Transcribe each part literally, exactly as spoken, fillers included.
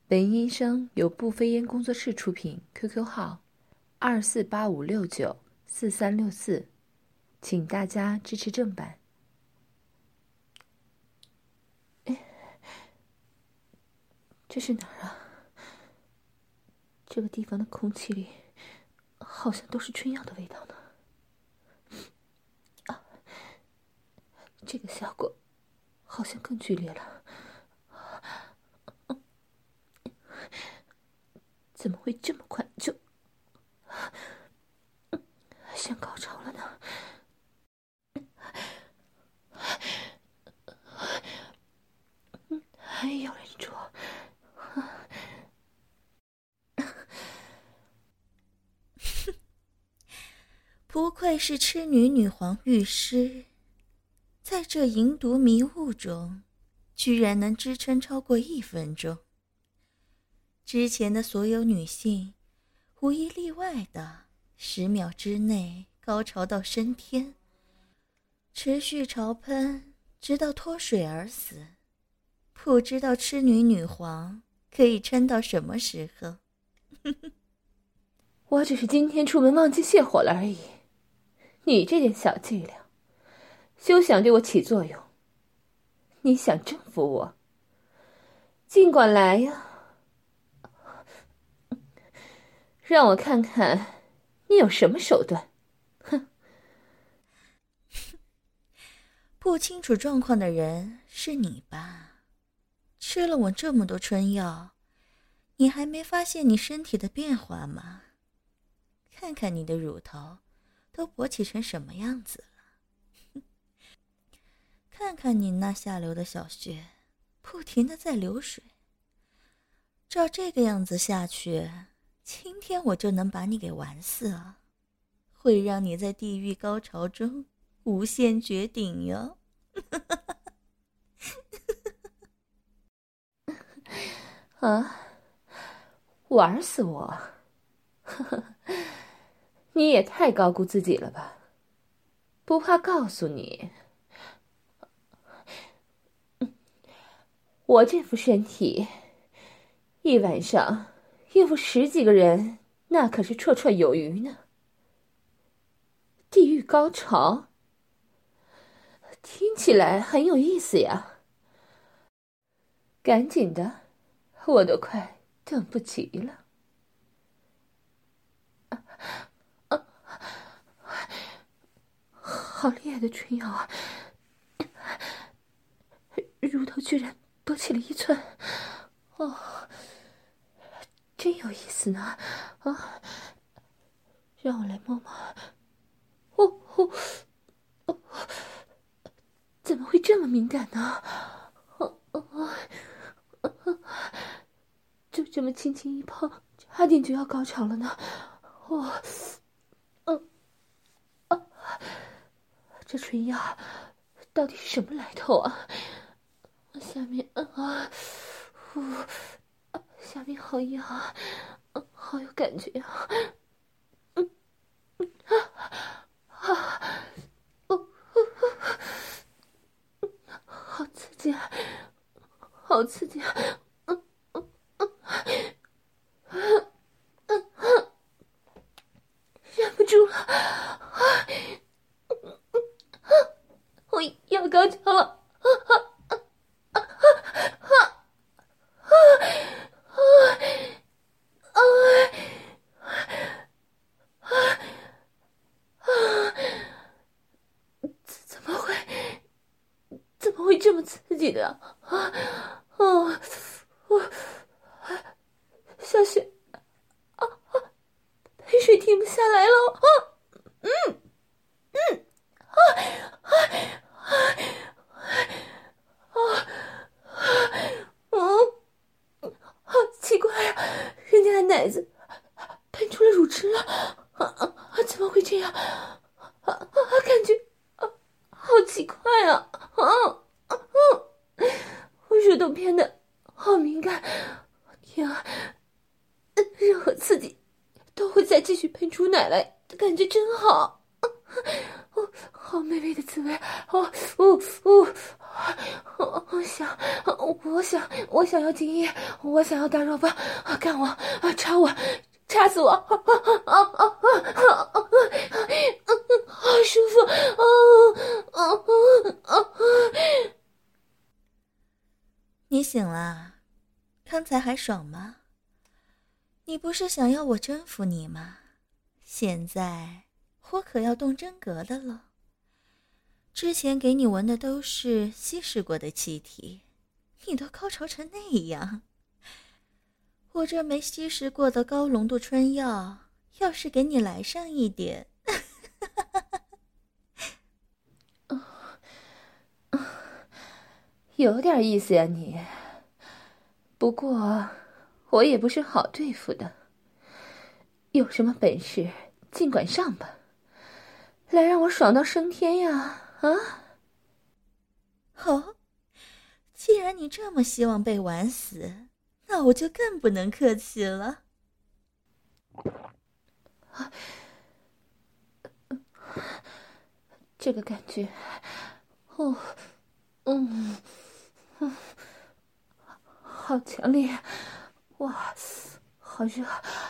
本音声由不飞烟工作室出品 ，Q Q 号二四八五六九四三六四，请大家支持正版。哎，这是哪儿啊？这个地方的空气里好像都是春药的味道呢。啊，这个效果好像更剧烈了。怎么会这么快就想高潮了呢？还有人住。 不愧是痴女女皇御师，在这淫毒迷雾中居然能支撑超过一分钟。之前的所有女性无一例外的十秒之内高潮到升天，持续潮喷直到脱水而死。不知道痴女女皇可以撑到什么时候。 我只是今天出门忘记泻火了而已，你这点小伎俩休想对我起作用。你想征服我，尽管来呀，让我看看你有什么手段。哼！ 不清楚状况的人是你吧？吃了我这么多春药，你还没发现你身体的变化吗？看看你的乳头都勃起成什么样子了，看看你那下流的小穴不停地在流水。照这个样子下去，今天我就能把你给玩死啊，会让你在地狱高潮中无限绝顶哟。 啊，玩死我？你也太高估自己了吧？不怕告诉你，我这副身体一晚上应付十几个人，那可是绰绰有余呢。地狱高潮听起来很有意思呀。赶紧的，我都快等不及了。啊啊、好厉害的春药啊！乳头居然勃起了一寸，哦，真有意思呢！啊，让我来摸摸。哦哦哦，怎么会这么敏感呢？哦哦，就这么轻轻一碰，差点就要高潮了呢！哦，嗯，啊，这春药到底是什么来头啊？下面啊，呼，下面好痒啊，好有感觉啊！嗯嗯啊啊哦哦，好刺激啊！好刺激啊！嗯嗯嗯嗯嗯嗯，忍不住了啊！嗯嗯啊，我要高潮了！啊啊啊啊啊啊啊啊啊！怎么会？怎么会这么刺激的啊？哦，我小雪啊啊，泪水停不下来了啊！嗯嗯啊啊啊啊嗯，好奇怪啊！人家的奶子喷出了乳汁了啊啊！怎么会这样？啊啊！感觉啊，好奇怪啊！啊啊！我乳头变得好敏感，天啊！任何刺激都会再继续喷出奶来，感觉真好。哦，好美味的滋味！哦哦哦我我想，我想，我想要精液，我想要大肉棒，干我，插我，插死我！啊啊啊啊啊！好舒服！啊啊啊！ 你醒了？刚才还爽吗？你不是想要我征服你吗？现在我可要动真格的了。之前给你闻的都是稀释过的气体，你都高潮成那样。我这没稀释过的高浓度春药，要是给你来上一点有点意思呀你，不过我也不是好对付的，有什么本事尽管上吧，来让我爽到升天呀！啊！ 哦，既然你这么希望被玩死，那我就更不能客气了。 啊，这个感觉，哦，嗯，嗯，好强烈，哇，好热，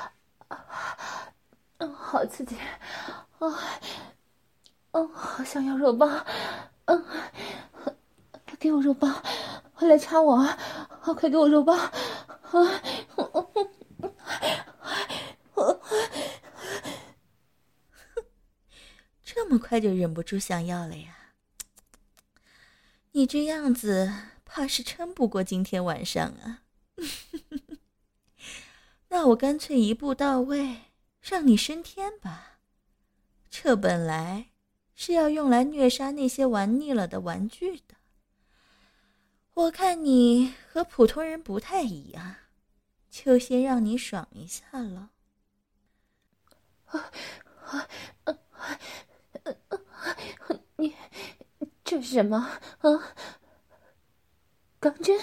嗯，好刺激，啊，嗯，好想要肉棒，嗯，给我肉棒，来插我啊！快给我肉棒！啊！ 这么快就忍不住想要了呀？你这样子怕是撑不过今天晚上啊。那我干脆一步到位，让你升天吧。这本来是要用来虐杀那些玩腻了的玩具的。我看你和普通人不太一样，就先让你爽一下了。 你这是什么啊？钢针？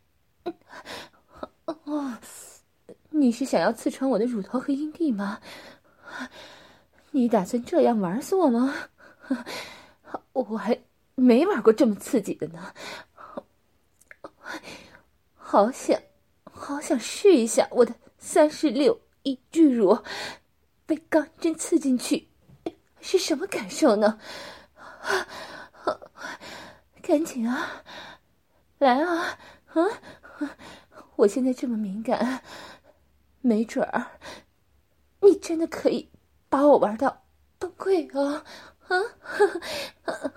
哦，你是想要刺穿我的乳头和阴蒂吗？你打算这样玩死我吗？我还没玩过这么刺激的呢，好想好想试一下我的三十六亿巨乳被钢针刺进去是什么感受呢？赶紧啊，来啊！啊，我现在这么敏感，没准儿你真的可以把我玩到崩溃啊！啊！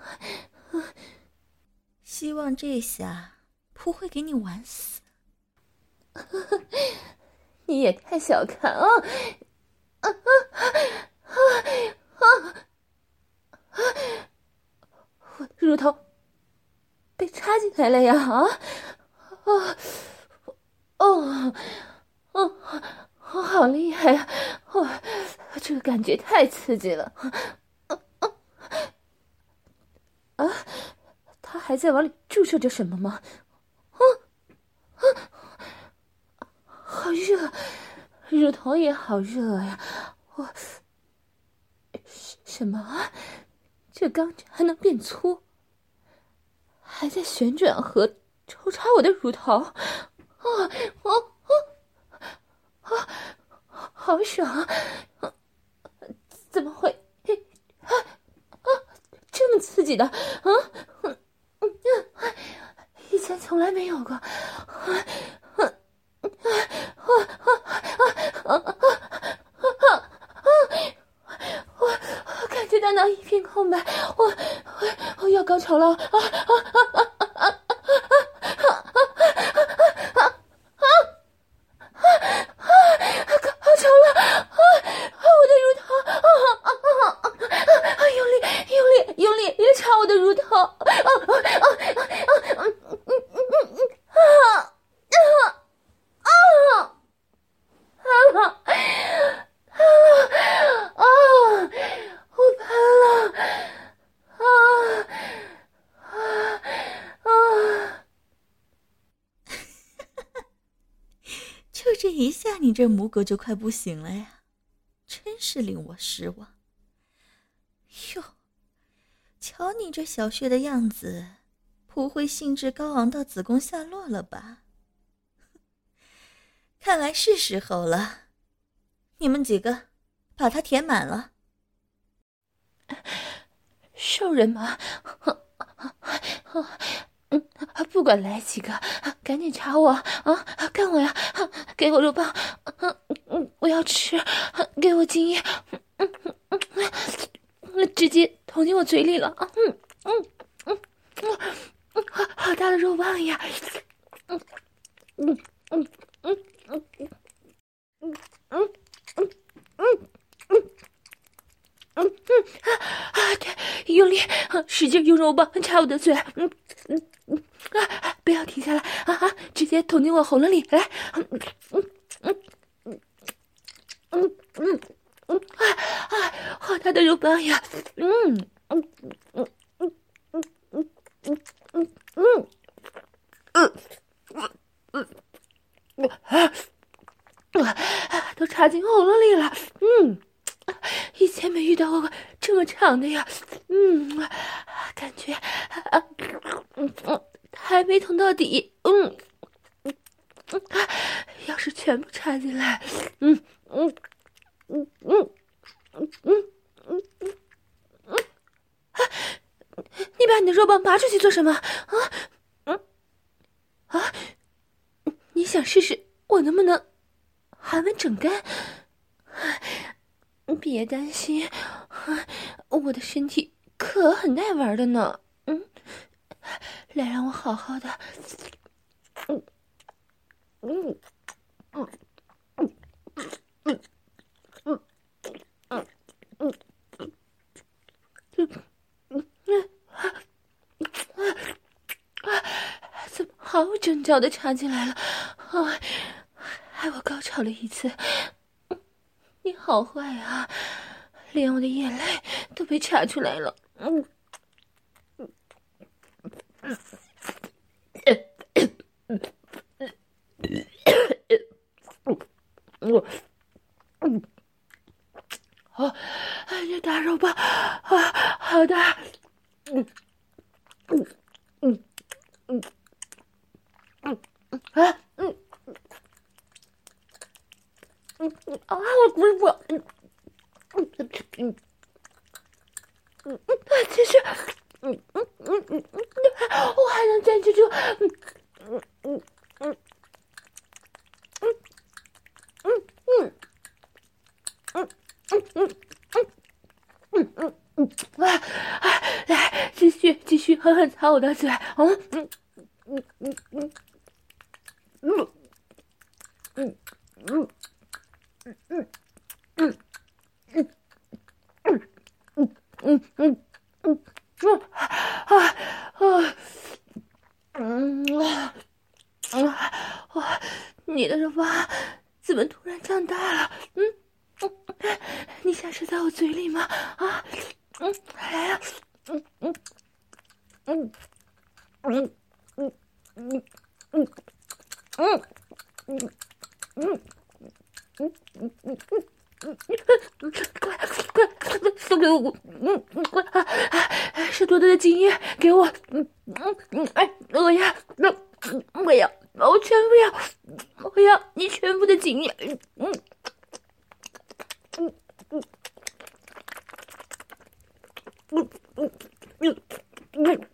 希望这下不会给你玩死。 你也太小看啊！啊啊啊啊！我的乳头被插进来了呀！啊啊哦哦，好厉害呀！哦，这个感觉太刺激了！啊，他还在往里注射着什么吗？啊啊，好热，乳头也好热呀！我什么啊？这钢针还能变粗，还在旋转和抽插我的乳头！啊啊啊啊！好爽啊！怎么会？啊啊！这么刺激的啊！嗯嗯，以前从来没有过。啊啊啊啊啊啊啊！我感觉到脑一片空白，我我我要高潮了！啊啊啊啊啊啊！高潮了！啊！我的乳头！啊啊啊啊！用力，用力，用力，别插我的乳头！啊啊啊啊啊！嗯嗯嗯嗯嗯啊啊啊啊啊啊！我喷了！啊啊啊！ 就这一下，你这母狗就快不行了呀，真是令我失望。哟，瞧你这小穴的样子， 不会兴致高昂到子宫下落了吧？看来是时候了，你们几个把它填满了。 兽人吗？嗯，不管来几个，赶紧插我啊！干我呀！给我肉棒！嗯，我要吃！给我精液！嗯嗯嗯，直接捅进我嘴里了！嗯嗯嗯嗯嗯，好大的肉棒呀！嗯嗯嗯嗯嗯嗯嗯嗯嗯嗯。嗯嗯啊啊！对，用力，使劲用肉棒插我的嘴，嗯嗯嗯啊！不要停下来啊啊！直接捅进我喉咙里来，嗯嗯嗯嗯嗯嗯嗯啊啊！好大的肉棒呀！嗯嗯嗯嗯嗯嗯嗯嗯嗯嗯嗯嗯啊！都插进喉咙里了，嗯。以前没遇到过这么长的呀，嗯，感觉啊，嗯嗯，还没捅到底，嗯嗯嗯，要是全部插进来，嗯嗯嗯嗯嗯嗯嗯嗯，你把你的肉棒拔出去做什么啊？嗯啊，你想试试我能不能含完整干？别担心，我的身体可很耐玩的呢。嗯，来，让我好好的。嗯嗯嗯嗯嗯嗯嗯嗯嗯嗯啊！怎么好整脚的插进来了？啊，害我高潮了一次。你好坏啊，连我的眼泪都被插出来了。嗯嗯嗯嗯嗯，好，这大肉棒啊，好大！嗯嗯嗯嗯嗯啊嗯嗯嗯啊！我不是我，嗯嗯嗯嗯嗯，继续，嗯嗯嗯嗯嗯，我还能坚持住，嗯嗯嗯嗯嗯嗯嗯嗯嗯嗯嗯嗯啊啊！来，继续继续狠狠擦我的嘴，嗯嗯嗯嗯嗯嗯嗯嗯嗯嗯嗯。嗯嗯嗯嗯嗯啊啊嗯啊啊啊！你的肉棒怎么突然长大了？嗯嗯，你想射在我嘴里吗？啊嗯，来呀！嗯嗯嗯嗯嗯嗯嗯嗯嗯嗯。嗯嗯嗯嗯嗯，快快快，送给我！嗯嗯，快啊！是多多的精液给我！嗯嗯嗯，哎，我要，我要，我全部要！我要你全部的精液！嗯嗯嗯嗯嗯嗯嗯嗯。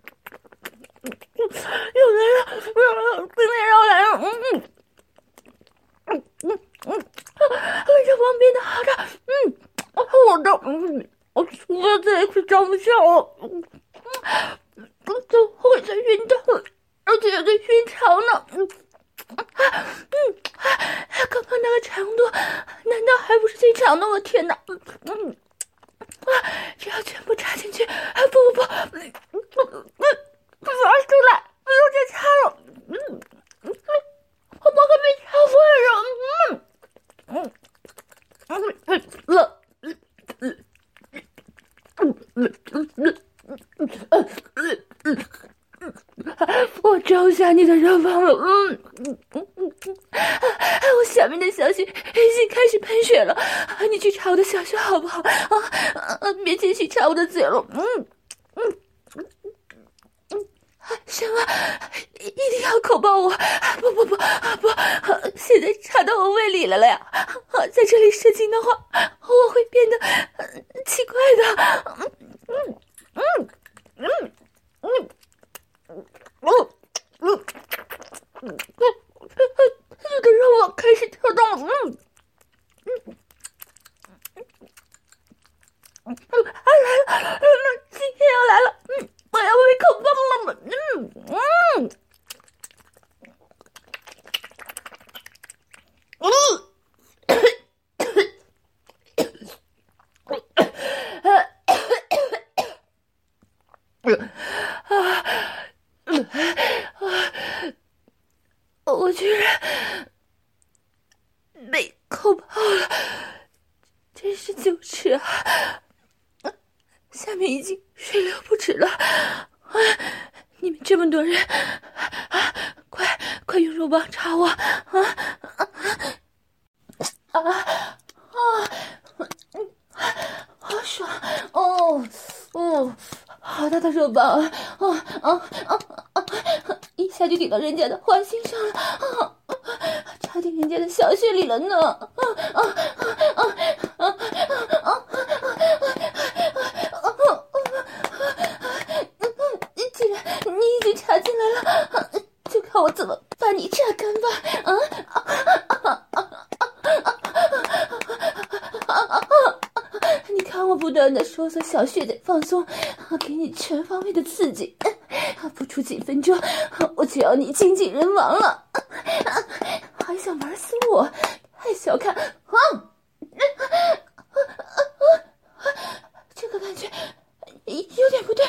又来了，又来了，冰面又来了，嗯嗯嗯嗯嗯，这旁边的好的，嗯，我的，嗯，我我再也张不下了，嗯，我怎么会在晕倒，而且有个晕潮呢，嗯，啊，嗯，刚刚那个长度，难道还不是最长的？我天哪，嗯嗯，啊，只要全部插进去，啊不不不，嗯嗯嗯，拔出来，不用再插了，嗯嗯，我不会被插坏了，嗯。嗯嗯嗯了嗯嗯嗯嗯嗯嗯嗯嗯嗯，我招下你的热棒了，嗯嗯嗯嗯嗯，我下面的小穴已经开始喷血了，你去插我的小穴好不好？啊啊！别继续插我的嘴了，嗯嗯嗯嗯， 什么？一定要口爆我？不不不不，现在插到我胃里了了呀！在这里射精的话，我会变得奇怪的。嗯嗯嗯嗯嗯嗯嗯嗯，这个让我开始跳动了。嗯嗯嗯，来了，今天要来了。嗯，我要被口爆了。嗯嗯。我居然被口爆了，真是羞耻啊！下面已经水流不止了。啊，你们这么多人，啊，快快用肉棒插我！啊啊啊啊！嗯，好爽哦哦！好大的肉棒啊！啊啊啊啊！一下就顶到人家的花心上了，啊，插进人家的小穴里了呢！啊啊啊啊啊啊！既然你已经插进来了，就看我怎么把你榨干吧！啊啊啊啊！你看我不断的收缩小穴在放松，给你全方位的刺激，不出几分钟，我就要你精尽人亡了！还想玩死我？太小看啊！这个感觉有点不对。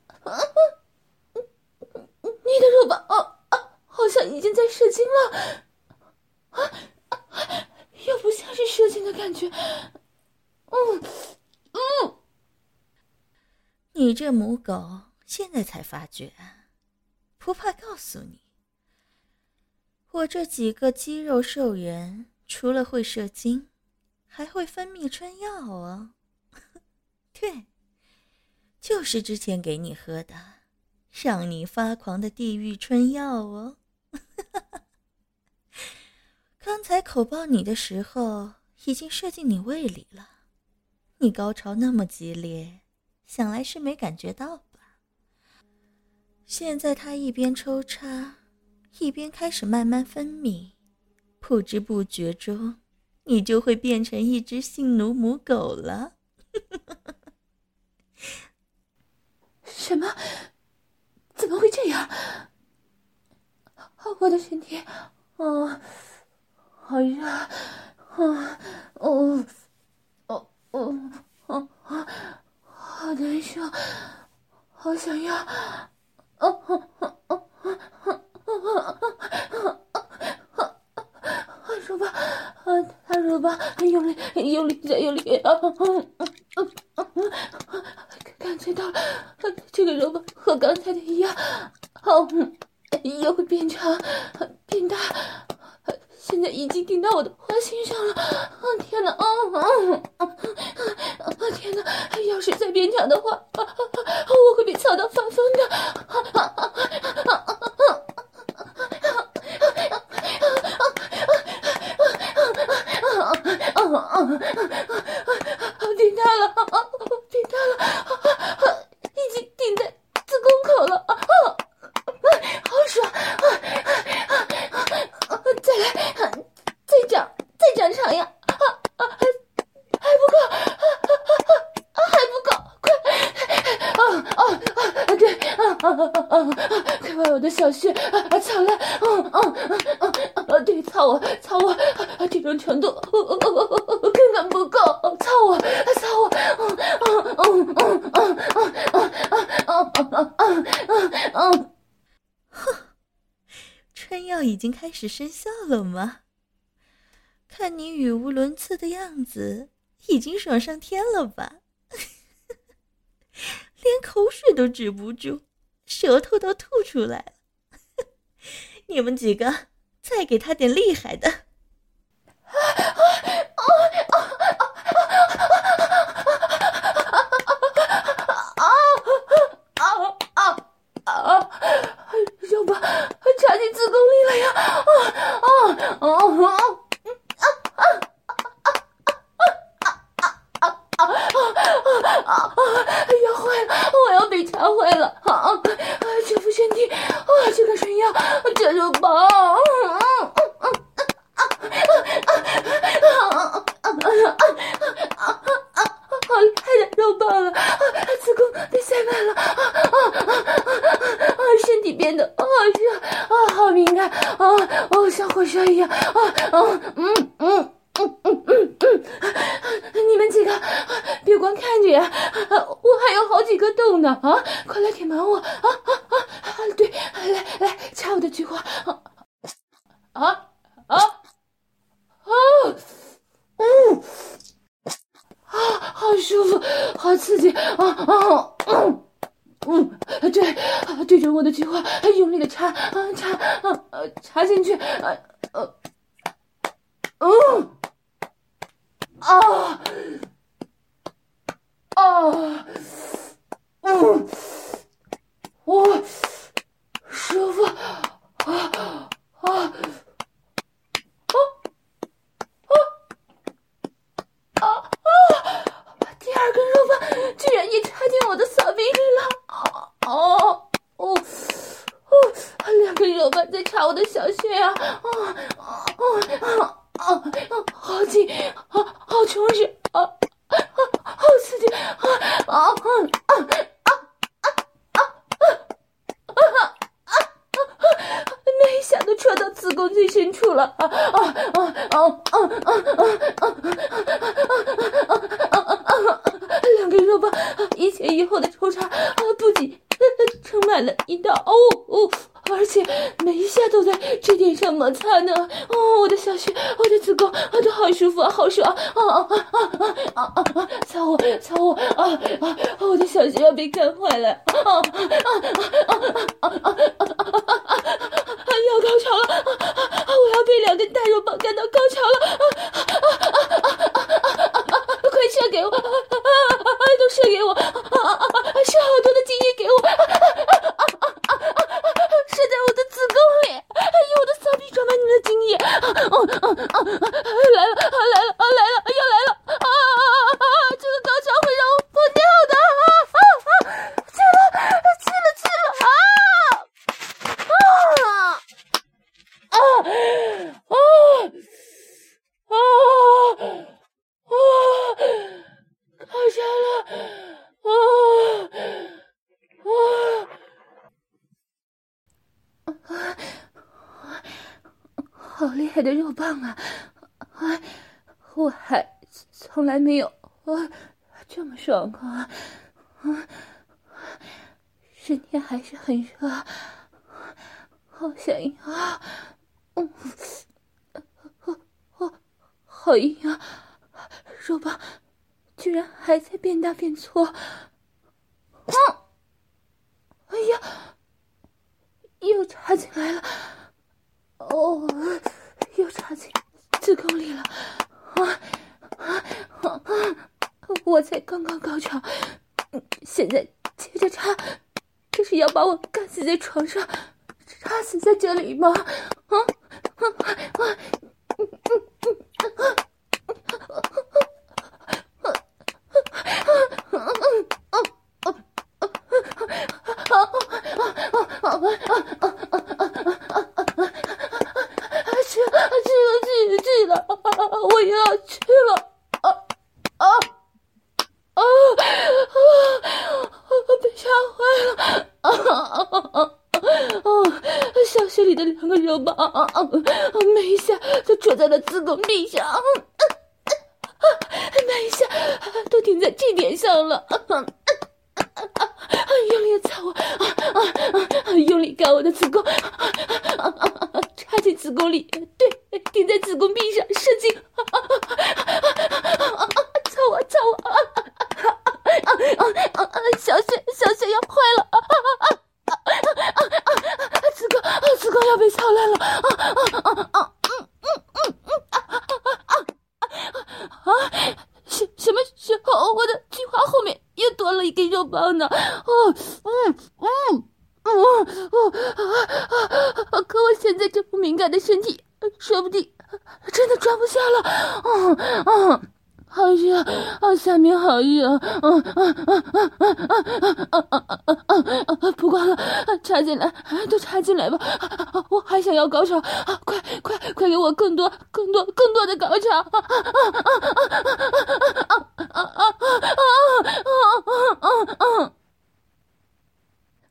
你的肉棒啊啊，好像已经在射精了，啊啊，又不像是射精的感觉。嗯嗯， 你这母狗现在才发觉，不怕告诉你，我这几个肌肉兽人除了会射精，还会分泌春药哦。对，就是之前给你喝的让你发狂的地狱春药哦。刚才口爆你的时候已经射进你胃里了，你高潮那么激烈，想来是没感觉到吧？现在它一边抽插一边开始慢慢分泌，不知不觉中你就会变成一只性奴母狗了。 什么？怎么会这样？我的身体，哦，好热，哦哦哦哦哦，好难受，好想要，哦哦哦哦哦哦哦，乳房，啊，他乳房用力用力再用力，啊啊啊啊！感觉到这个肉棒和刚才的一样，哦，也会变长变大，现在已经顶到我的花心上了。啊天哪！啊啊啊！天哪！要是再变长的话，啊啊啊、我会被操到发疯的。啊啊啊啊啊啊顶大了，顶大了，已经顶在子宫口了，好爽！再来，再长，再长长呀！还不够，还不够，快！啊啊啊！对，啊啊啊啊！快把我的小穴啊操烂！啊啊啊啊！对，操我，操我！这种程度，根本不够！操我，操我！嗯嗯嗯嗯嗯嗯嗯嗯嗯嗯！ 哼，春药已经开始生效了吗？看你语无伦次的样子，已经爽上天了吧？连口水都止不住，舌头都吐出来了。你们几个再给他点厉害的！ 哦，像火烧一样啊！嗯嗯嗯嗯嗯嗯嗯，你们几个别光看着呀，我还有好几个洞呢啊！快来舔满我啊啊啊！对，来来掐我的菊花啊啊啊啊！嗯啊，好舒服，好刺激啊啊！嗯。嗯，对，对准我的菊花，用力的插，啊插，啊呃插进去，啊呃，嗯，啊，啊，嗯，我舒服，啊啊啊啊！第二根肉棒居然也插进我的骚逼里了，啊哦哦哦！两根肉棒在插我的小穴啊！啊啊啊啊啊！好紧，好好充实，啊啊好刺激，啊啊啊啊啊啊啊！没想到戳到子宫最深处了，啊啊啊啊啊啊啊啊啊！两根肉棒一前一后的抽插，不仅撑满了阴道，哦哦，而且每一下都在这点上摩擦呢。哦，我的小穴，我的子宫，都好舒服啊，好爽啊啊啊啊啊啊啊！操我，操我啊啊！我的小穴要被干坏了啊啊啊啊啊啊啊！要高潮了！我要被两根大肉棒干到高潮了！快射给我！都射给我！射好多的精液给我！射在我的子宫里！用我的骚逼装满你的精液！来了！来了！来了！要来了！啊啊！这个高潮会让我疯掉的！啊啊！去了！去了！去了！啊！啊！啊啊啊啊！高潮了！啊啊！好厉害的肉棒啊！啊，我还从来没有啊这么爽过啊！啊，身体还是很热，好想要。嗯，哦哦，好硬啊！肉棒居然还在变大变粗。嗯，哎呀，又插进来了。哦，又插进子宫里了。啊啊啊！我才刚刚高潮，现在接着插，这是要把我干死在床上，插死在这里吗？啊啊啊！嗯嗯嗯啊！去去了去去了，我又要去了！啊啊啊啊！被吓坏了！啊啊啊啊！小穴里的两个肉棒啊啊！每一下都戳在了子宫壁上，每一下都停在这点上了。用力的操我，啊啊啊！用力干我的子宫，啊啊啊！插进子宫里，对，顶在子宫壁上，射精，啊啊啊！操我，操我，啊啊啊啊！小穴，小穴要坏了，啊啊啊啊啊！子宫，子宫要被操烂了，啊啊啊啊！嗯嗯嗯嗯啊啊啊啊！啊！什什么时候我的菊花后面又多了一根肉棒呢？哦，嗯嗯嗯哦啊啊！可我现在这副敏感的身体，说不定真的装不下了。嗯嗯，好热，啊，下面好热。嗯嗯嗯嗯嗯嗯嗯嗯嗯嗯，不管了，插进来，都插进来吧。我还想要高潮，快快快给我更多更多更多的高潮！啊啊啊啊啊啊啊啊啊啊啊啊！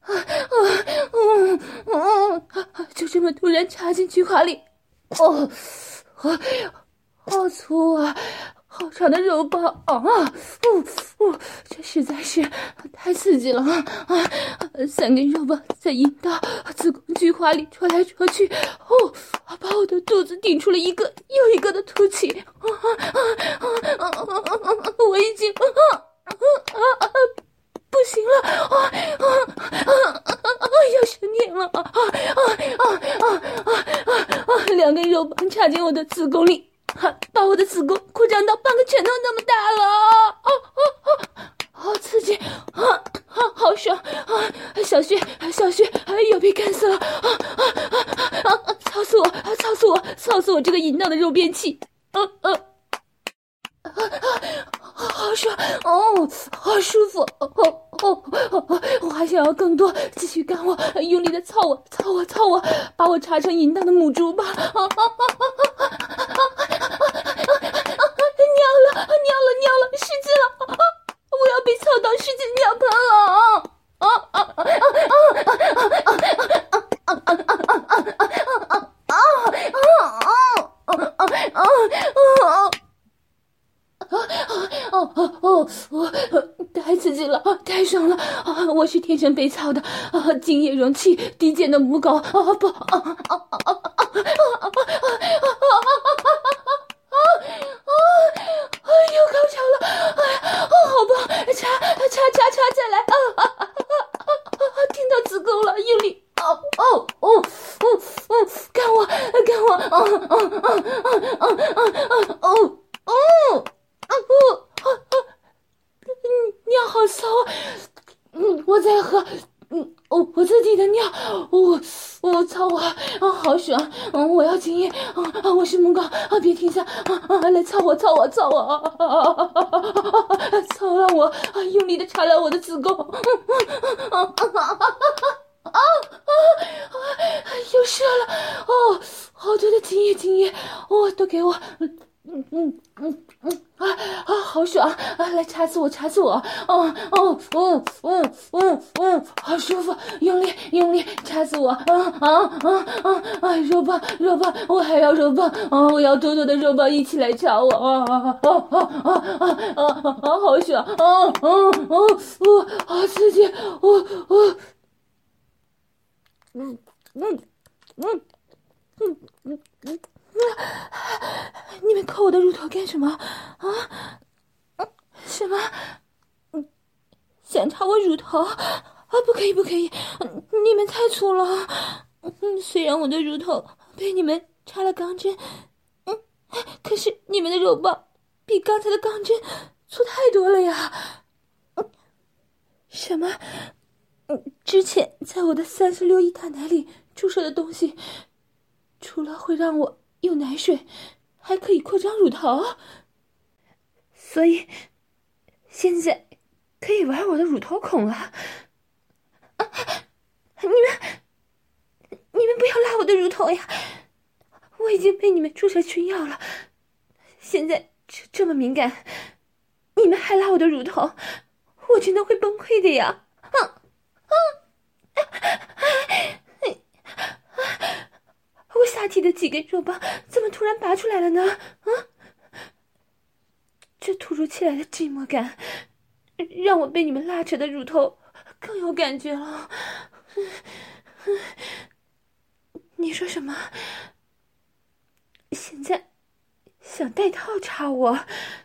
嗯嗯，就这么突然插进菊花里，哦，哦，好粗啊！好长的肉棒啊！哦哦，这实在是太刺激了啊！啊，三根肉棒在阴道、子宫、菊花里戳来戳去，哦，把我的肚子顶出了一个又一个的凸起。啊啊啊啊啊！我已经啊啊啊不行了！啊啊啊啊啊！要生念了！啊啊啊啊啊啊啊！两根肉棒插进我的子宫里。把我的子宫扩张到半个拳头那么大了，哦哦哦，好刺激啊啊，好爽啊！小穴小穴要被干死了啊啊啊啊！操死我！操死我！操死我这个淫荡的肉便器！啊啊啊啊！好爽哦，好舒服哦哦哦！我还想要更多，继续干我，用力的操我，操我，操我，把我插成淫荡的母猪吧！啊啊啊啊啊啊！尿了，尿了，尿了，失禁了！我要被操到失禁尿盆了！啊啊啊啊啊啊啊啊啊哦哦哦哦！太刺激了，太爽了！啊，我是天生被操的啊，精液容器，低贱的母狗啊！不啊啊啊啊啊啊啊啊啊啊！又高潮了！哎呀，哦，好棒！插插插插，再来！啊啊啊啊啊！听到子宫了，用力！哦哦哦哦哦！干我，干我！啊啊啊啊啊啊啊！哦哦！啊不啊啊！尿好骚啊！嗯，我在喝，嗯，我、哦、我自己的尿，我我操我啊，好爽！嗯，我要精液啊啊！我是母狗啊，別停下啊啊！来操我，操我，操我啊啊啊啊啊！操让我啊，用力的插了我的子宫，啊啊啊啊啊啊！又射了哦，好多的精液，精液，哦，都给我。嗯嗯嗯嗯啊啊，好爽啊！来插死我，插死我！哦哦哦哦哦哦，好舒服，用力用力插死我！啊啊啊啊啊！肉棒肉棒，我还要肉棒！啊，我要多多的肉棒一起来插我！啊啊啊啊啊啊啊！好爽！啊啊啊哦，好刺激！哦哦，嗯嗯嗯嗯嗯嗯。你们抠我的乳头干什么啊？什么？想插我乳头啊？不可以，不可以！你们太粗了。嗯，虽然我的乳头被你们插了钢针，嗯，可是你们的肉棒比刚才的钢针粗太多了呀。什么？嗯，之前在我的三十六亿大奶里注射的东西，除了会让我有奶水，还可以扩张乳头，所以现在可以玩我的乳头孔了。啊！你们，你们不要拉我的乳头呀！我已经被你们注射春药了，现在这这么敏感，你们还拉我的乳头，我真的会崩溃的呀！啊啊！我下体的几根肉棒怎么突然拔出来了呢？啊！这突如其来的寂寞感，让我被你们拉扯的乳头更有感觉了。你说什么？现在想带套插我？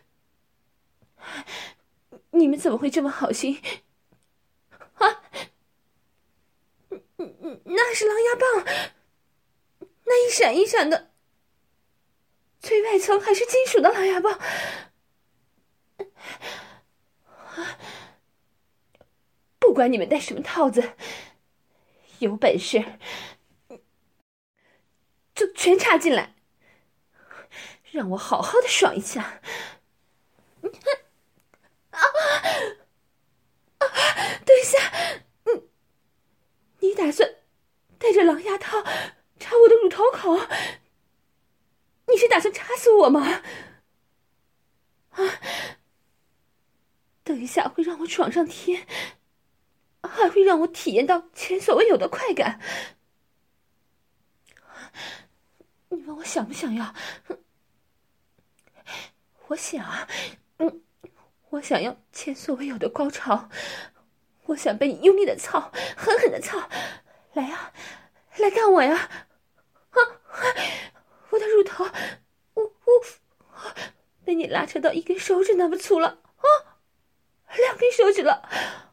你们怎么会这么好心？啊！那是狼牙棒，那一闪一闪的，最外层还是金属的狼牙棒。不管你们戴什么套子，有本事就全插进来，让我好好的爽一下。啊啊！等一下，嗯，你打算带着狼牙套插我的乳头口？你是打算插死我吗？啊！等一下会让我闯上天， 还会让我体验到前所未有的快感。你问我想不想要？我想，嗯，我想要前所未有的高潮，我想被你用力的操，狠狠的操，来呀，来干我呀！啊，我的乳头，呜呜，被你拉扯到一根手指那么粗了啊，两根手指了，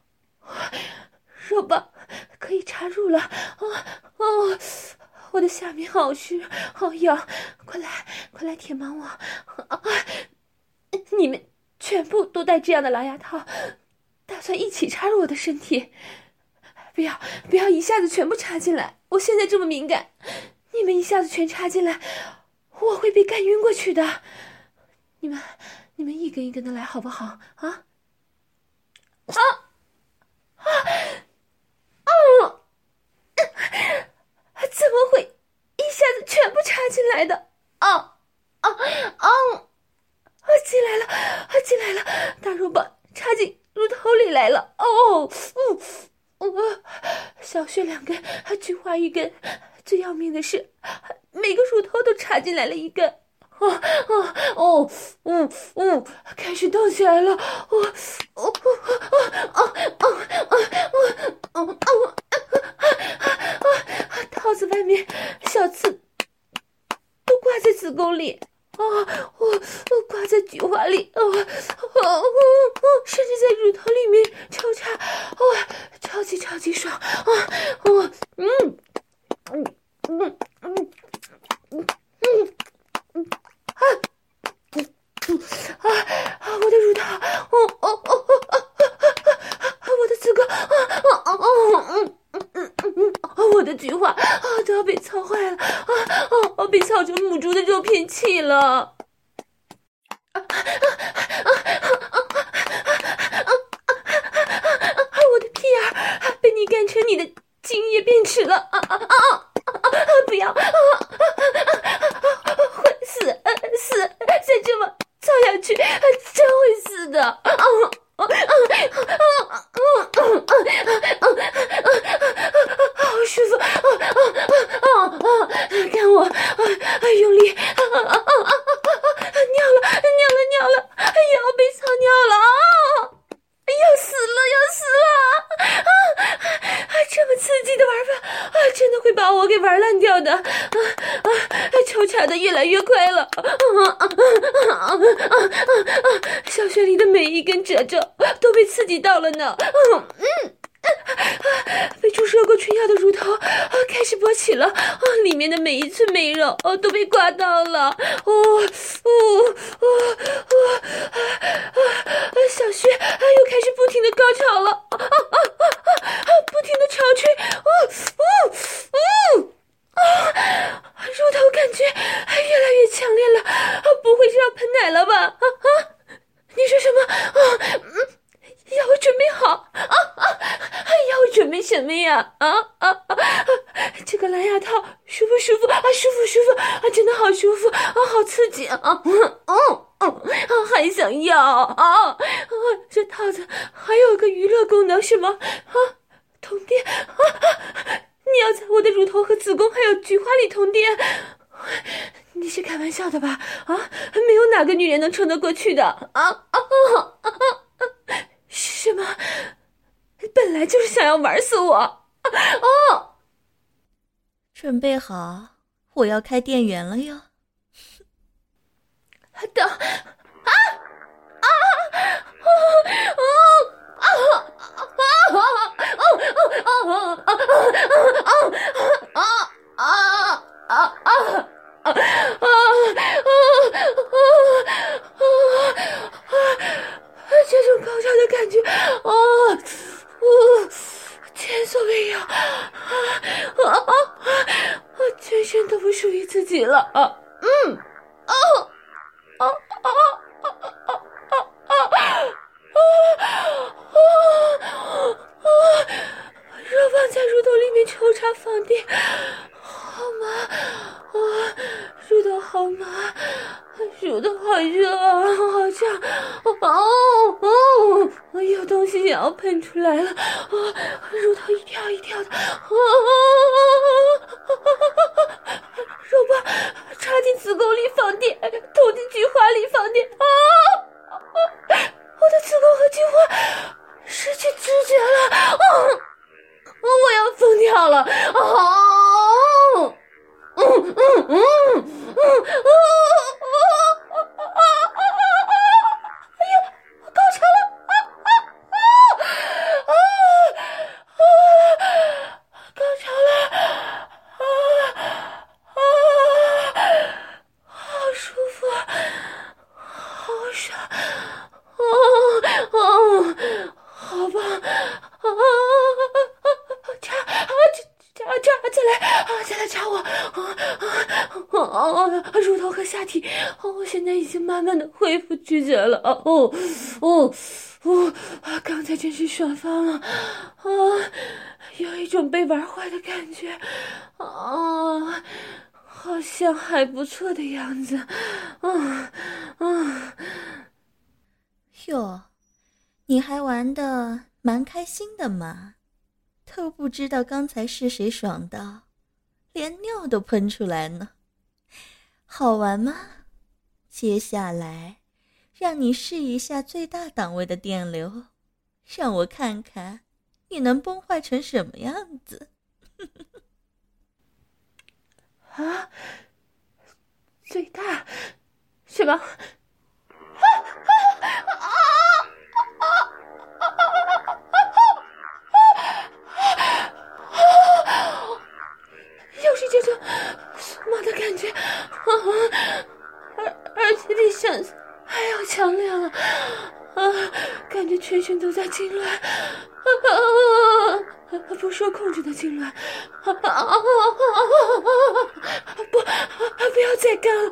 肉棒可以插入了啊哦！我的下面好虚好痒，快来快来舔满我啊！你们全部都戴这样的狼牙套，打算一起插入我的身体？不要不要一下子全部插进来，我现在这么敏感，你们一下子全插进来，我会被干晕过去的。你们你们一根一根的来好不好啊？啊啊啊！怎么会一下子全部插进来的？啊啊啊！啊，进来了，啊，进来了！大肉棒插进乳头里来了。哦，嗯，呃，小穴两根，菊花一根，最要命的是，每个乳头都插进来了一根。啊啊哦，嗯嗯，开始动起来了。我，哦哦哦哦哦哦哦哦！套子外面小刺都挂在子宫里。啊，我我挂在菊花里，哦哦哦，甚至在乳头里面抽插，哇、哦，超级超级爽啊！哦，嗯嗯嗯嗯嗯嗯啊啊啊！我的乳头，哦哦哦哦哦啊！我的子宫，啊啊啊啊嗯。嗯嗯嗯嗯，我的菊花啊都要被操坏了啊啊！被操成母猪的肉片器了！啊啊啊啊啊啊！我的屁眼被你干成你的精液便池了！啊啊啊啊！不要！啊啊！会死死！再这么操下去，真会死的！啊！啊啊啊啊啊啊！好舒服！啊啊啊啊！看我啊，用力！啊啊啊啊啊！尿了，尿了，尿了！哎呀，我被操尿了啊！要死了，要死了！啊啊！这么刺激的玩法啊，真的会把我给玩烂掉的！啊啊！抽插的越来越快了！啊啊啊啊啊啊！小穴里的每一根褶皱都被刺激到了呢！嗯嗯。被注射过春药的乳头啊，开始勃起了啊！里面的每一寸美肉哦都被刮到了，哦哦哦哦啊！小穴啊又开始不停的高潮了，啊啊啊啊！不停的潮吹，哦哦哦啊！乳头感觉越来越强烈了，啊，不会是要喷奶了吧？啊啊！你说什么？啊嗯。要我准备好啊啊！要我准备什么呀？啊啊啊！这个蓝牙套舒不舒服啊？舒服舒服啊！真的好舒服啊！好刺激啊！嗯嗯嗯啊！还想要啊啊！这套子还有个娱乐功能是吗？啊，通电啊！你要在我的乳头和子宫还有菊花里通电？你是开玩笑的吧？啊，没有哪个女人能撑得过去的啊啊啊啊！什么？本来就是想要玩死我！哦， 准备好，我要开电源了哟！ 等啊啊哦哦啊啊啊啊啊啊啊啊！啊啊啊啊！这种高潮的感觉，哦，哦，前所未有，啊啊啊！我全身都不属于自己了，啊，嗯，啊啊啊啊啊啊啊！啊！肉棒在乳头里面抽插放电， 好麻啊，乳头好麻，乳头好热啊，好胀，哦哦，有东西也要喷出来了啊，乳头一跳一跳的，啊，肉棒插进子宫里放电，捅进菊花里放电啊，我的子宫和菊花失去知觉了啊，我要疯掉了啊，嗯嗯嗯嗯嗯哎呀，高潮了啊啊啊啊！高潮了啊啊！好舒服，好爽，哦哦，好棒啊！插啊插插再来啊！再来插我啊啊啊！乳头和下体，我现在已经慢慢的恢复知觉了啊！哦哦哦！刚才真是爽翻了啊！有一种被玩坏的感觉啊！好像还不错的样子，嗯嗯。 哟，你还玩得蛮开心的嘛，都不知道刚才是谁爽到，连尿都喷出来呢。好玩吗？接下来，让你试一下最大档位的电流，让我看看你能崩坏成什么样子。 啊，最大是吧？又是这种酥麻的感觉，啊，而而且比上次还要强烈了，啊，感觉全身都在痉挛，啊，不受控制的痉挛，啊啊啊啊！不，不要再干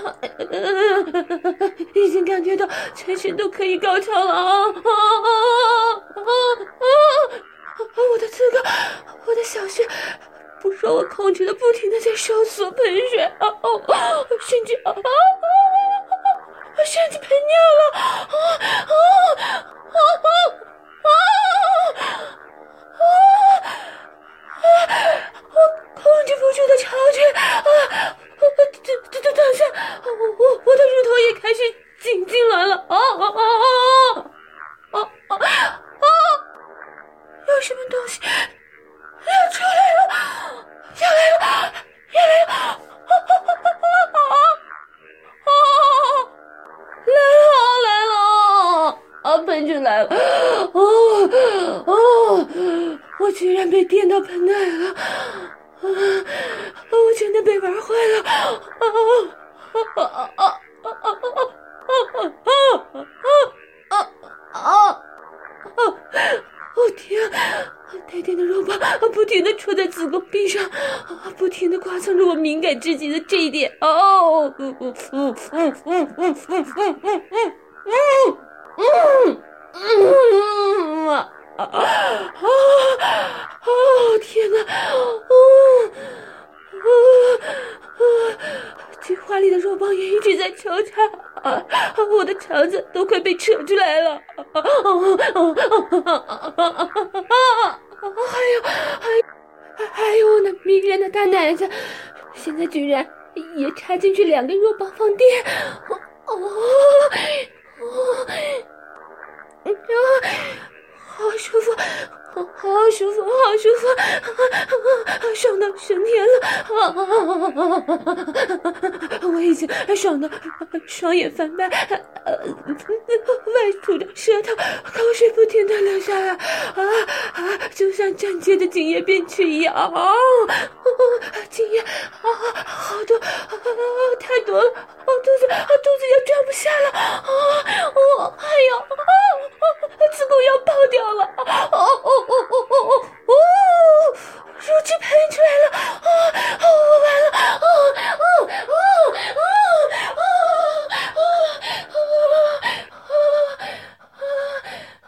了，已经感觉到全身都可以高潮了啊啊啊啊啊！我的子宫，我的小穴不受我控制的，不停的在收缩喷血，啊啊，甚至啊啊啊，甚至喷尿了，啊啊啊啊啊啊！我控制不住的潮去啊！这这这等下，我我我的乳头也开始紧进来了，啊啊啊啊啊啊啊！有什么东西要出来了，要来了，要来了！啊啊啊啊！来了来了！啊，喷出来了！哦哦，我居然被电到喷奶了！啊，我真的被玩坏了！啊啊啊啊啊啊啊啊啊啊！哦天！带电的肉棒不停地戳在子宫壁上，不停地刮蹭着我敏感至极的这一点。哦，嗯嗯嗯嗯嗯嗯嗯嗯嗯嗯嗯嗯啊啊啊！哦天哪！哦哦哦！菊花里的肉棒也一直在抽插，啊，我的肠子都快被扯出来了！啊啊啊啊啊啊！还有还有还有我那迷人的大奶子，现在居然也插进去两根肉棒放电！哦哦哦！好舒服，好舒服，好舒服，爽到升天了！我已经爽到双眼翻白，外吐着舌头，口水不停地流下来，啊啊，就像站街的津液便池一样啊！津液啊，好多，太多了，肚子肚子要装不下了啊！我还有啊，子宫要爆掉了！哦哦哦哦哦哦哦！乳汁喷出来了！啊哦，完了！哦哦哦哦哦哦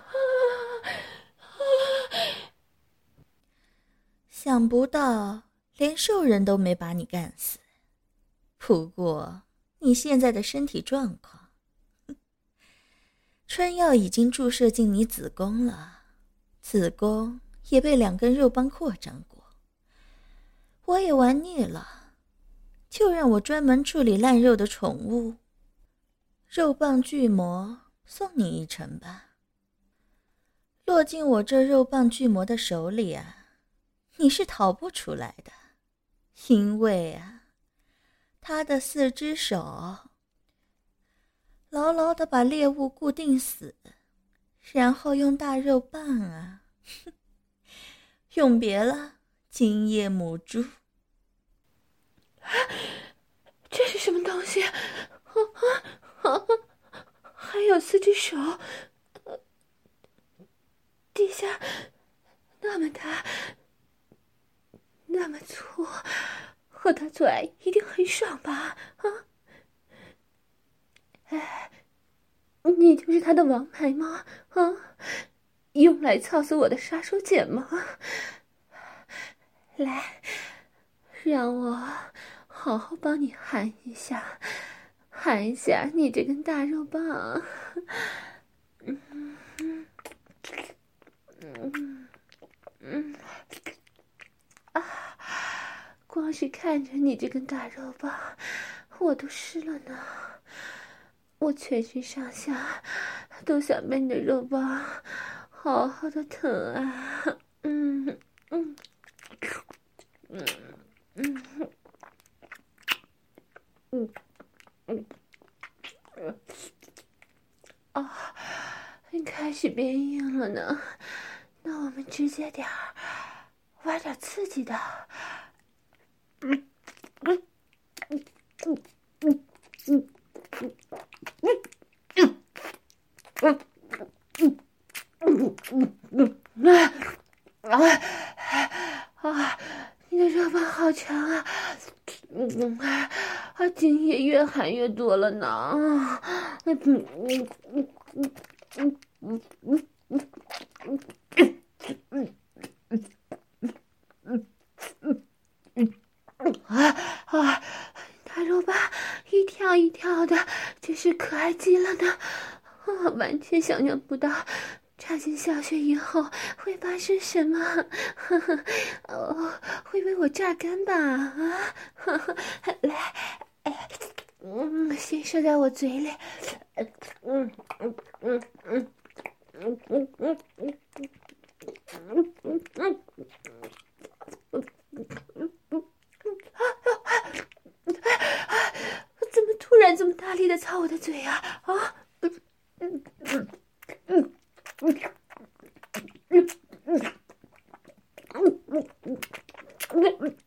想不到连兽人都没把你干死。不过你现在的身体状况，春药已经注射进你子宫了，子宫也被两根肉棒扩张过。我也玩腻了，就让我专门处理烂肉的宠物，肉棒巨魔送你一程吧。落进我这肉棒巨魔的手里啊，你是逃不出来的，因为啊，他的四只手牢牢地把猎物固定死，然后用大肉棒啊，永别了，今夜母猪。 这是什么东西？啊啊啊！还有四只手，地下那么大，那么粗，和他做爱一定很爽吧？啊！哎，你就是他的王牌吗？啊，用来操死我的杀手锏吗？来，让我好好帮你含一下，含一下你这根大肉棒。嗯嗯嗯嗯啊！光是看着你这根大肉棒，我都湿了呢。我全身上下都想被你的肉棒好好的疼啊！嗯嗯嗯嗯嗯嗯嗯啊，开始变硬了呢。那我们直接点儿，玩点刺激的。嗯嗯嗯嗯嗯嗯嗯嗯嗯嗯嗯嗯啊啊！你的热棒好强啊！嗯啊，精液越含越多了呢。嗯嗯嗯嗯嗯嗯嗯嗯嗯嗯嗯嗯啊啊！大肉棒一跳一跳的，真是可爱极了呢。啊，完全想象不到插进小穴以后会发生什么。呵呵，哦，会被我榨干吧？啊，呵呵，来，哎，嗯，先射在我嘴里。嗯嗯嗯嗯嗯嗯嗯嗯嗯嗯嗯嗯。怎么突然这么大力的操我的嘴啊？啊！嗯嗯嗯嗯嗯嗯嗯嗯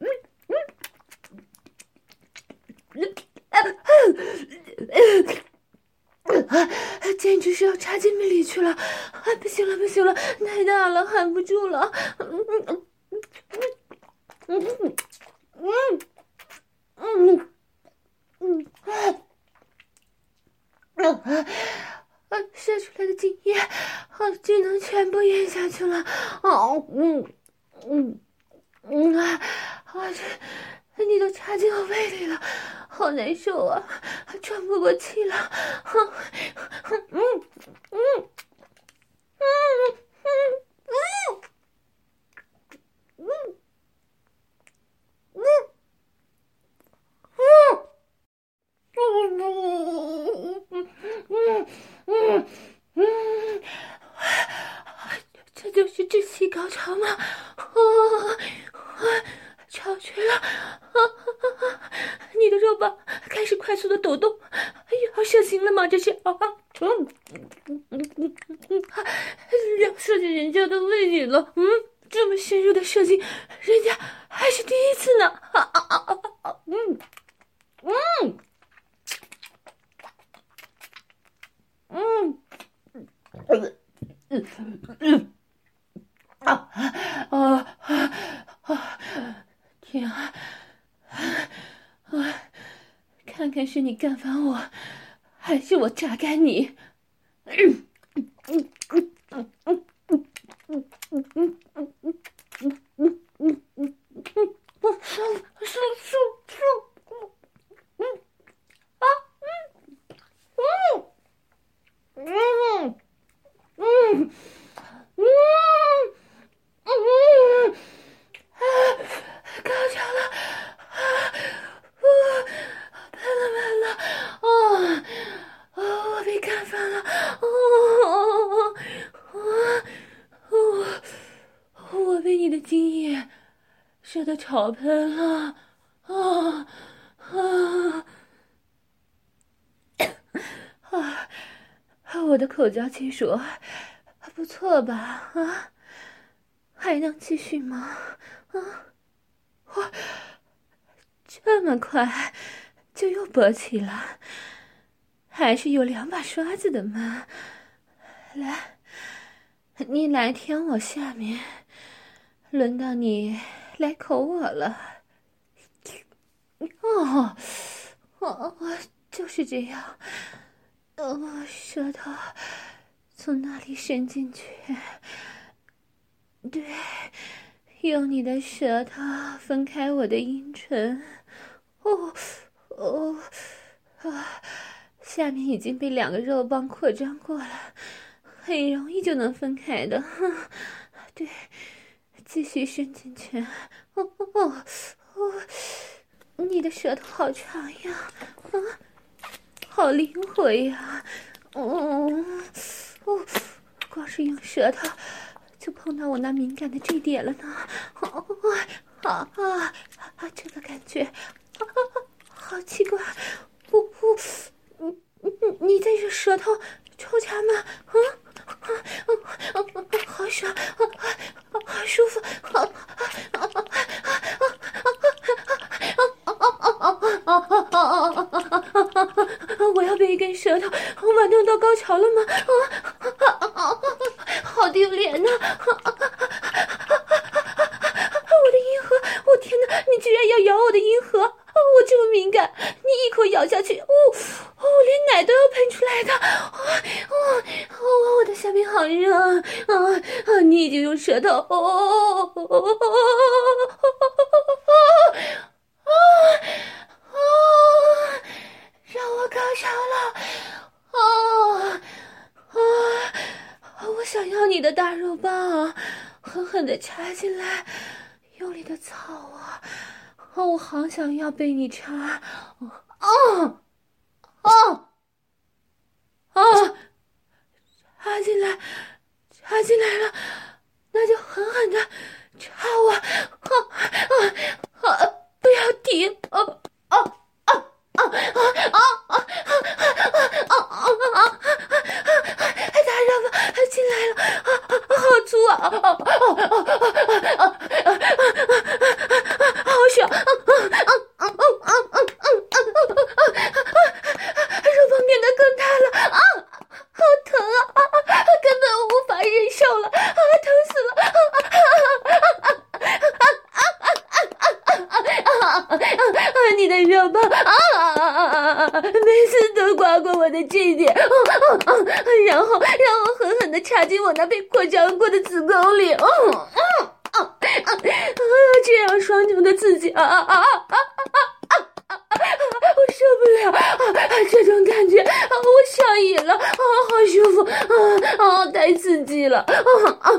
嗯，简直是要插进胃里去了！啊，不行了，不行了，太大了，含不住了！嗯嗯嗯嗯嗯嗯嗯嗯嗯。啊，射出来的精液，啊，只能全部咽下去了。哦，嗯，嗯，嗯啊，啊，这你都插进我胃里了，好难受啊，喘不过气了。啊，嗯，嗯，嗯，嗯，嗯，嗯，嗯，嗯。嗯嗯嗯嗯嗯，这就是窒息高潮吗？啊啊！超绝了！啊啊啊！你的肉棒开始快速的抖动，要射精了吗？这是啊！嗯嗯嗯嗯嗯，要射进人家的胃里了。嗯，这么深入的射精，人家还是第一次呢。啊啊啊啊啊！嗯嗯。嗯，嗯嗯嗯啊啊啊！天啊！啊！看看是你干翻我，还是我榨干你？嗯嗯嗯嗯嗯嗯嗯嗯嗯嗯嗯嗯嗯嗯我舒服舒舒舒，嗯啊嗯嗯嗯嗯嗯嗯啊，高潮了啊！我喷了喷了啊！啊！我被干翻了！哦哦哦！我被你的精液射得潮喷了！啊啊啊！我的口交技术不错吧？啊，还能继续吗？啊，我这么快就又勃起了？还是有两把刷子的嘛？来，你来舔我下面，轮到你来口我了。哦，哦，就是这样。哦，舌头从那里伸进去，对，用你的舌头分开我的阴唇。哦，哦，啊，下面已经被两个肉棒扩张过了，很容易就能分开的。对，继续伸进去。哦哦哦，你的舌头好长呀，啊，好灵活呀。哦哦，光是用舌头就碰到我那敏感的这点了呢。哦啊啊啊！这个感觉，啊啊，好奇怪。我我，你你你在这舌头抽插吗？啊啊啊啊！好爽，啊啊，好舒服，啊啊啊啊啊！我要被一根舌头玩弄到高潮了吗？啊，好丢脸呐！我的阴核，我天哪！你居然要咬我的阴核！我这么敏感，你一口咬下去，哦哦，连奶都要喷出来的！哦哦，我的下面好热啊！啊，你已经用舌头，哦哦哦哦哦哦哦，让我高潮了！哦哦，我想要你的大肉棒，狠狠地插进来，用力的操我！哦，我好想要被你插！哦哦哦，插进来，插进来了，那就狠狠的插我！啊啊啊！不要停！哦哦哦哦哦哦哦哦哦哦！大热吧，进来了！啊啊，好粗啊！哦哦哦哦哦哦哦！好爽！嗯嗯嗯嗯嗯嗯嗯嗯嗯，肉棒变得更大了！啊，好疼啊！啊，根本无法忍受了！啊，疼死了！啊啊啊啊啊！你的肉棒啊啊啊啊！每次都刮过我的这点，啊啊啊！然后让我狠狠地插进我那被扩张过的子宫里，嗯嗯啊啊！这样双重的刺激啊啊啊啊啊啊！我受不了啊！这种感觉啊，我上瘾了啊，好舒服啊啊！太刺激了啊啊啊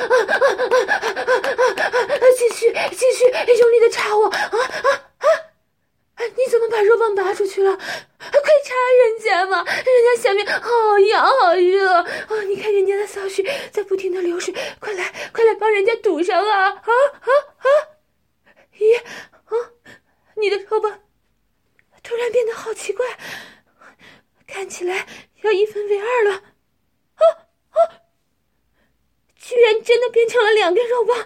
啊！继续继续用力的插我啊啊啊！你怎么把肉棒拔出去了？快插人家嘛！人家下面好痒好热啊！你看人家的骚穴在不停的流水，快来快来帮人家堵上啊！啊啊啊！咦啊！你的肉棒突然变得好奇怪，看起来要一分为二了。啊啊！居然真的变成了两根肉棒，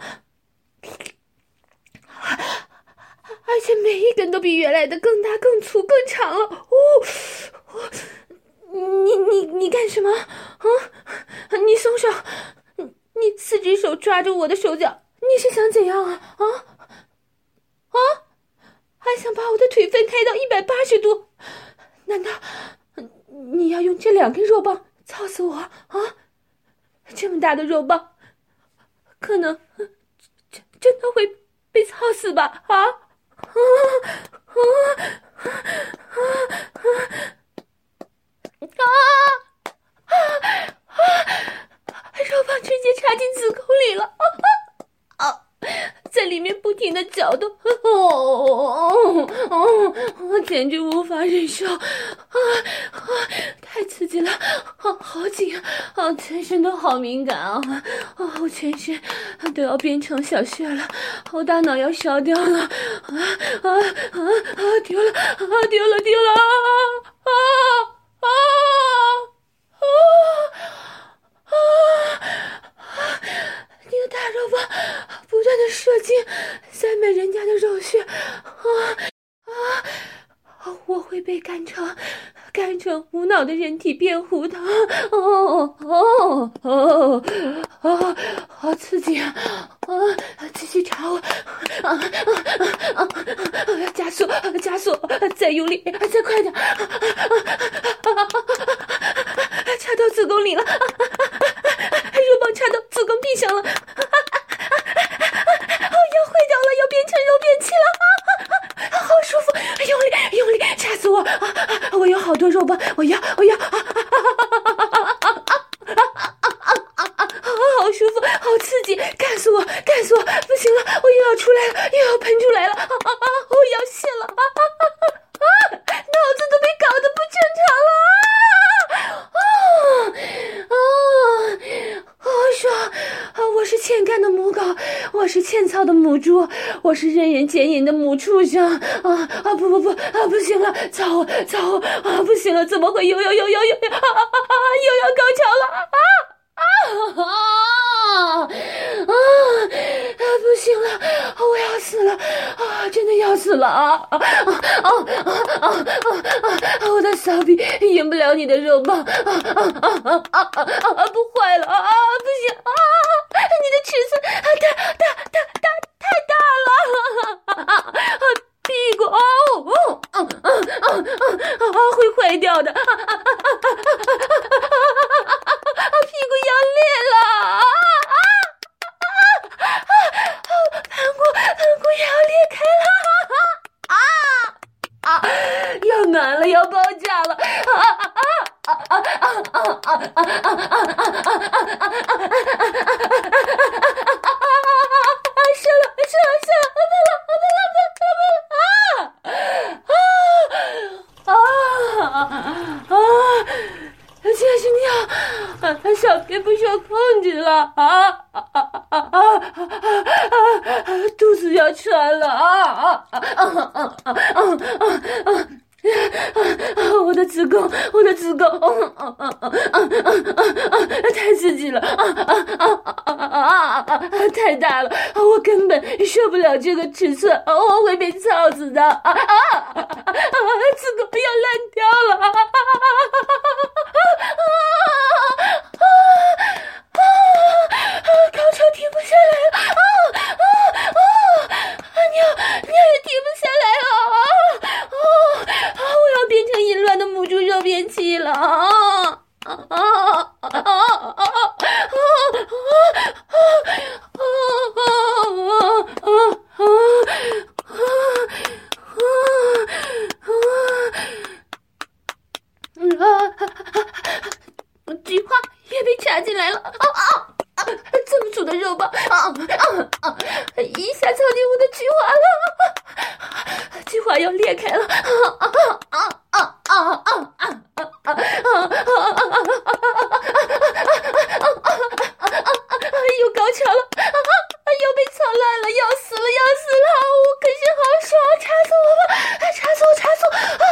而且每一根都比原来的更大、更粗、更长了。哦，哦，你你你干什么啊？你松手！你四只手抓着我的手脚，你是想怎样啊？啊啊！还想把我的腿分开到一百八十度？难道你要用这两根肉棒操死我啊？这么大的肉棒，可能真真的会被操死吧？啊啊啊啊啊啊！肉棒直接插进子宫里了，啊啊！在里面不停的搅动，哦哦哦哦，简直无法忍受，啊啊！太刺激了，好好紧啊！全身都好敏感啊！啊，我全身都要变成小雪了，我大脑要烧掉了！啊啊啊啊！丢了啊！丢了丢了！啊啊啊啊！你的大肉棒不断的射进塞满人家的肉穴，啊啊！我会被干成干成无脑的人体变糊的，哦哦哦哦，好刺激啊！啊，继续插我，啊啊啊啊！加速加速，再用力，再快点，插到子宫里了，肉棒插到子宫壁上了，要坏掉了，要变成肉便器了，好舒服，用力用力，掐死我！我有好多肉棒，我要我要，好舒服，好刺激，干死我，干死我！不行了，我又要出来了，又要喷出来了，我要泄了，脑子都被搞得不正常了，啊啊啊！好爽！我是欠干的母狗，我是欠操的母猪，我是任人奸淫的母畜生！啊啊不不不啊！不行了，操我操我啊！不行了，怎么会又又又又又啊啊啊！又要高潮了！啊！啊啊啊！不行了，我要死了啊！真的要死了啊啊啊啊啊啊！我的骚逼赢不了你的肉棒啊啊啊啊啊！不坏了啊！不行啊！你的尺寸太大大大太大了啊！屁股哦哦嗯嗯嗯嗯会坏掉的，屁股要裂了啊啊啊！盘骨盘骨也要裂开了啊啊！要满了，要爆炸了啊啊啊啊啊啊啊啊啊啊啊啊！射了射了射了！喷了喷了喷了喷了啊啊啊啊！这是尿，小便不受控制了啊啊啊啊啊啊！肚子要穿了啊啊啊啊啊啊啊啊！我的子宫，我的子宫，啊啊啊啊啊啊！太刺激了，啊啊啊啊啊啊！太大了，我根本受不了这个尺寸，我会被操死的，啊啊啊！子宫要烂掉了，啊啊啊啊啊！高潮停不下来了，啊啊啊！尿尿也停不下来了，啊啊！我要变成淫乱的母猪肉便器了，啊啊啊啊啊啊啊！菊花也被插进来了，啊啊啊！这么粗的肉棒，啊啊啊！一下操进我的菊花了，菊花要裂开了，啊啊啊啊啊啊啊啊啊啊！又高潮了，又被操烂了，要死了，要死了！我可是好爽，插死我吧，插死我，插死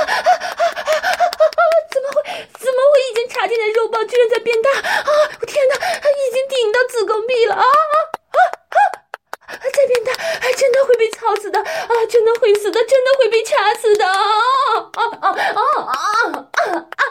我！怎么会，怎么会已经插进的肉棒居然在变大啊！我天哪，已经顶到子宫壁了啊啊啊！再变大，真的会被操死的啊！真的会死的，真的会被掐死的啊啊啊啊啊啊啊！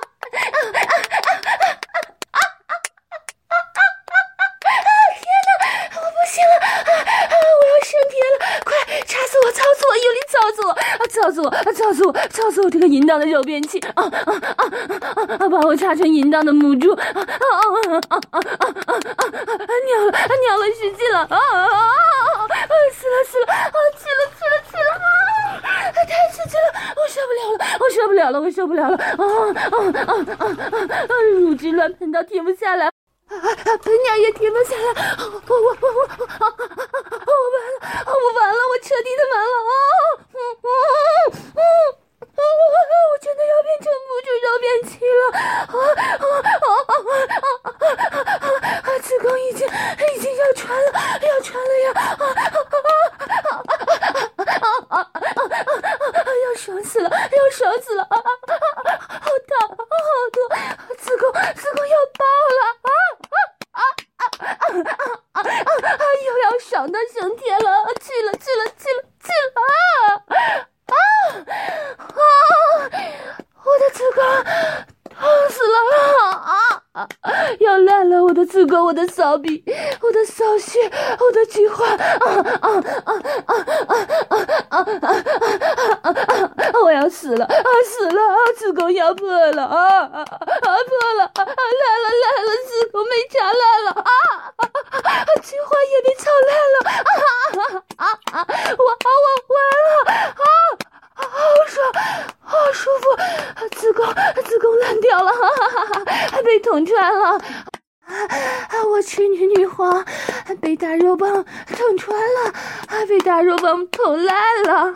天哪，我不行了啊！我要升天了！快插死我，操死我，用力操死我！啊，操死我，操死我，操死我这个淫荡的肉便器！啊啊啊啊啊！把我插成淫荡的母猪！啊啊啊啊啊啊啊！尿了，尿了，失禁了！啊啊啊！ 死了死了啊！起了起了起了啊！太刺激了，我受不了了，我受不了了，我受不了了啊啊啊啊啊！啊乳汁乱喷到停不下来。啊啊！喷尿也停不下来，我我我我我我完了，我完了，我彻底的完了啊！嗯嗯嗯嗯，我真的要变成不知道变器了啊啊啊啊啊啊！子宫已经已经要穿了，要穿了呀！啊啊啊啊啊啊啊！要爽死了，要爽死了！啊啊啊！好烫，好痛，子宫子宫要爆了啊！啊啊啊啊啊啊！又要爽到升天了，去了去了去了去了啊啊啊！我的子宫痛死了啊啊！要烂了，我的子宫，我的骚逼，我的骚穴，我的菊花啊啊啊啊啊啊啊啊！我要死了啊死了！子宫要破了啊啊啊破了！烂了烂了，子宫没插烂了啊啊！菊花也被操烂了啊啊啊！我我完了啊！好爽，好舒服，子宫子宫烂掉了，哈哈哈哈，被捅穿了。啊！我去女女皇，被大肉棒捅穿了，啊！被大肉棒捅烂了，啊！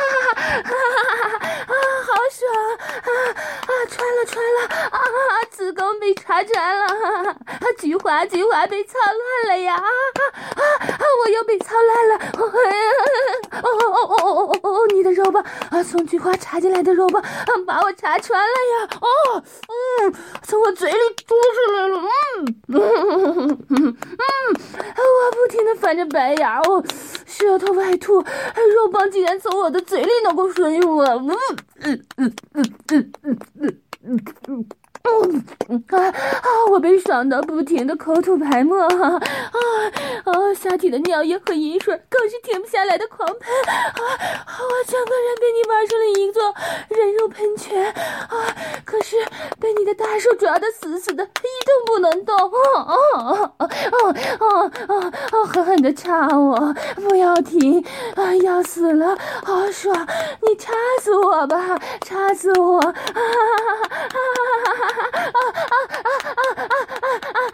啊！好爽！啊啊！穿了穿了！啊！子宫被插穿了，啊！菊花菊花被操烂了呀！啊啊！我又被操烂了！哦哦哦哦哦哦！你的肉棒啊，从菊花插进来的肉棒，啊，把我插穿了呀！哦，嗯，从我嘴里吐出来了，嗯。嗯嗯嗯，我不停地翻着白眼，我舌头外吐，肉棒竟然从我的嘴里能够顺入啊！嗯嗯嗯嗯嗯嗯嗯嗯嗯。嗯啊啊！我被爽到不停的口吐白沫啊啊啊！下体的尿液和饮水更是停不下来的狂喷啊！我整个人被你玩成了一座人肉喷泉啊！可是被你的大手抓得死死的，一动不能动啊啊啊啊啊啊啊！狠狠的插我，不要停啊！要死了，好爽！你插死我吧，插死我！啊哈哈哈哈哈！啊啊啊啊啊啊啊啊啊啊啊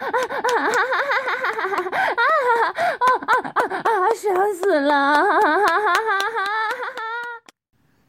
啊啊啊！爽死了！